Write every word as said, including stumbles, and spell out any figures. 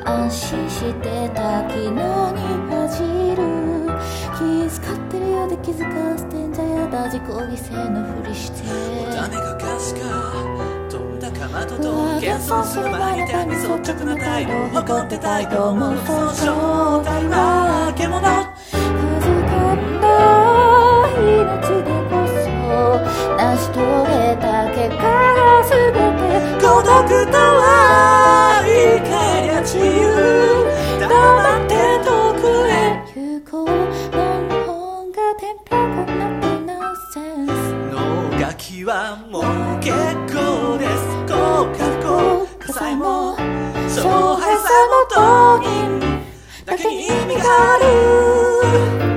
安心してた昨日に恥じる気遣ってるようで気づかせてんじゃやだ自己犠牲のふりして種がかすか飛んだかまとと謙遜する前に手に率直な態度を誇ってたいと思うその正体は獣数かんだ命でこそ成し遂げた結果が全て孤独とは言い換えりゃ自由黙って遠くへ有効論本が天秤になってナンセンス脳書きはもう結構です効果不幸火災も勝敗さの闘技だけに意味がある